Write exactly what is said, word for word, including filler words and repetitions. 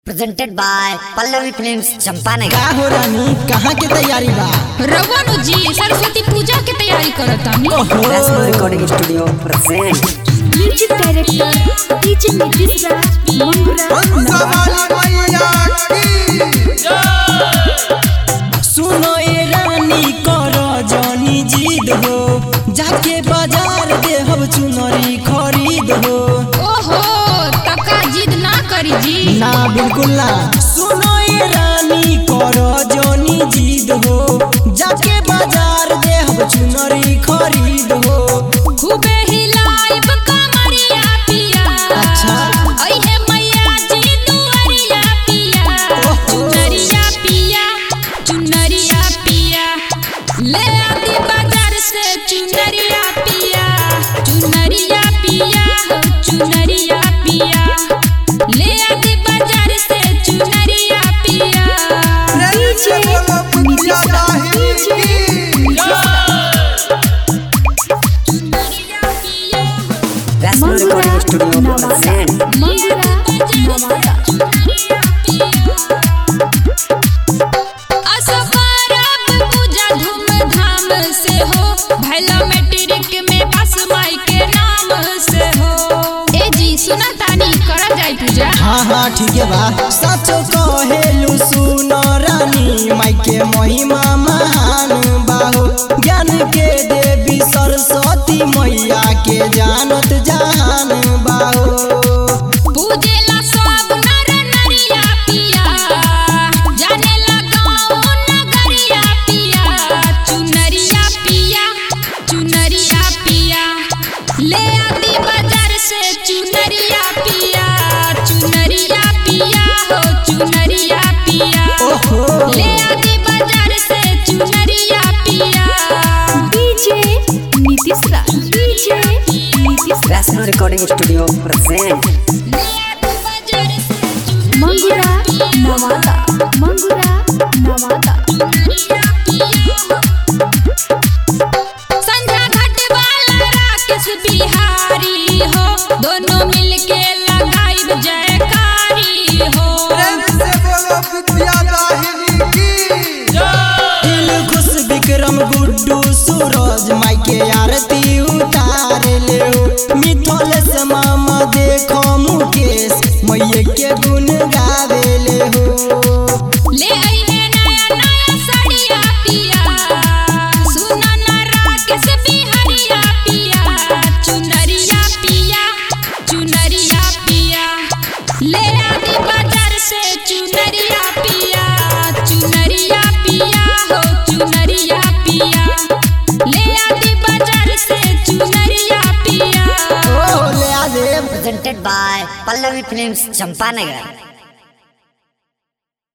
Presented by Pallavi films Champaner. का हो रानी कहाँ के तैयारी बा? रघुनु जी सरस्वती पूजा के तैयारी करतानी। Rasmo recording studio present. Music director DJ Nitish Raj Mangura. सुनो ए रानी करो जानी जिद हो, जाके बाजार दे हम चुनरी खरीद हो। ओहो तका जिद ना करी जी। ना बिल्कुल ना। सुनो ए रानी करो जानी जिद हो, जाके बाजार दे हम चुनरी खरीद हो। खूबे हिलाइब कमरिया पिया। अच्छा ओहे मैया जी दुआरिया पिया। चुनरिया पिया चुनरिया पिया ले आती बाजार से चुनरिया पिया। चुनरिया पिया हो चुनरिया पिया ले आती बाजार से चुनरिया पिया। DJ Nitish Raj DJ Rasmo recording studio present. Mangura Nawada. असबारब पूजा धूमधाम से हो, भैला मैट्रिक में पास माई के नाम से हो। ए जी सुना तानी करा जाए पूजा। हाँ हाँ ठीक है बा। सचो कहेलु सुनो रानी माई के महिमा महान बाहो। ज्ञान के देवी सरस्वती मैया के जानत जहान बाहो। पूजेला सब नर नरिया पिया, जानेला गाँव नगरिया पिया। चुनरिया पिया चुनरिया पिया ले आती बाजार से चुनरिया पिया। चुनरिया पिया हो चुनरिया पिया ओहो ले आती बाजार से चुनरिया पिया। DJ Nitish Raj DJ Nitish Raj Rasmo recording studio present. ले आती बाजार से चुनरिया मंगुरा नवादा मंगुरा नवादा। संध्या घाट वाला राकेश बिहारी हो, दोनों मिलके लगाइब जयकारी हो। दिल खुश विक्रम गुड्डू सूरज माई के आरती उतार ले हो। मिथल से मामा देखो मुकेश मैये के गुण गावे ले हो। ले आई है नया नया साड़िया पिया, सुना ना राकेश बिहारिया पिया। चुनरिया पिया चुनरिया पिया ले आती बाजार से चुनरिया पिया। चुनरिया पिया हो चुनरिया पिया ले आती बाजार से चुनरिया पिया। ओ ले आ दे। Presented by Pallavi films Champaner.